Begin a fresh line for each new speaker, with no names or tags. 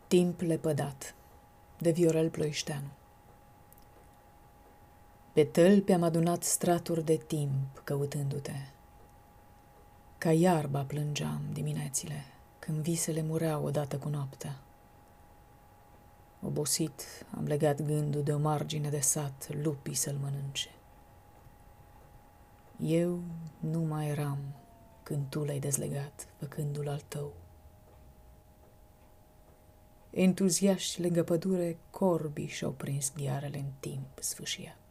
Timp lepădat, de Viorel Ploieșteanu. Pe tălpi am adunat straturi de timp căutându-te. Ca iarba plângeam diminețile, când visele mureau odată cu noaptea. Obosit am legat gândul de o margine de sat, lupii să-l mănânce. Eu nu mai eram când tu l-ai dezlegat, făcându-l al tău. Entuziaști lângă pădure, corbii și-au prins ghearele în timp sfâșiat.